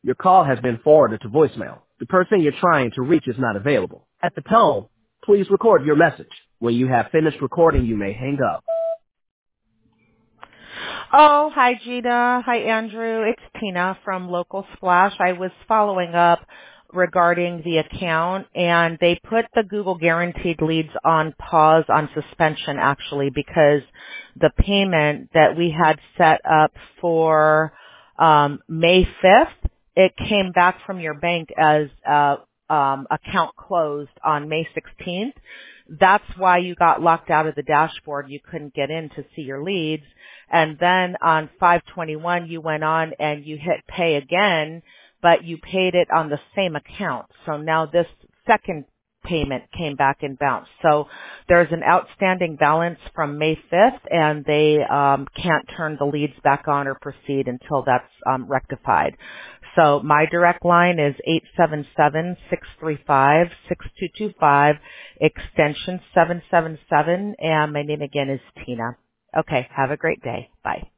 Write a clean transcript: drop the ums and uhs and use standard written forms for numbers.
Your call has been forwarded to voicemail. The person you're trying to reach is not available. At the tone, please record your message. When you have finished recording, you may hang up. Oh, hi Gina. Hi Andrew. It's Tina from Local Splash. I was following up regarding the account, and they put the Google Guaranteed Leads on pause, on suspension actually, because the payment that we had set up for May 5th, it came back from your bank as account closed on May 16th. That's why you got locked out of the dashboard. You couldn't get in to see your leads. And then on 5/21, you went on and you hit pay again, but you paid it on the same account. So now this second payment came back and bounced. So there's an outstanding balance from May 5th, and they can't turn the leads back on or proceed until that's rectified. So my direct line is 877-635-6225, extension 777, and my name again is Tina. Okay, have a great day. Bye.